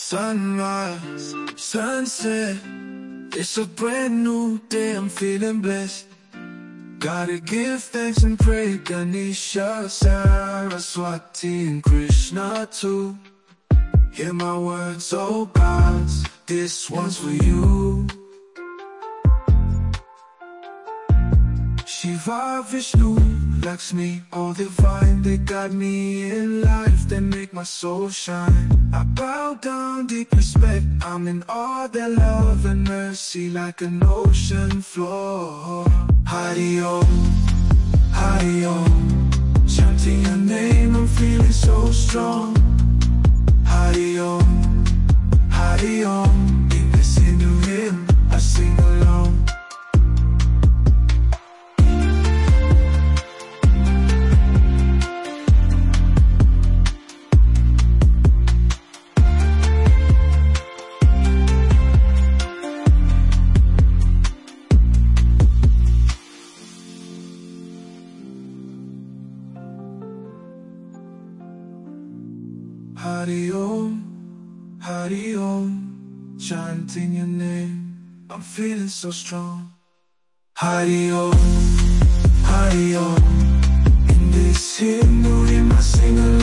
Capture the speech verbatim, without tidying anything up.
Sunrise, sunset, it's a brand new day, I'm feeling blessed. Gotta give thanks and pray, Ganesha, Saraswati and Krishna too. Hear my words, oh gods, this one's for you. Shiva, Vishnu, Lakshmi, all divine, they guide me in life, they make my soul shine. I bow down, deep respect, I'm in awe, their love and mercy like an ocean floor. Hari Om, Hari Om, chanting your name, I'm feeling so strong. Hari Om, Hari Om, in this Hindu hymn, I sing along. Hari Om, Hari Om, chanting your name, I'm feeling so strong. Hari Om, Hari Om, in this Hindu hymn I sing along.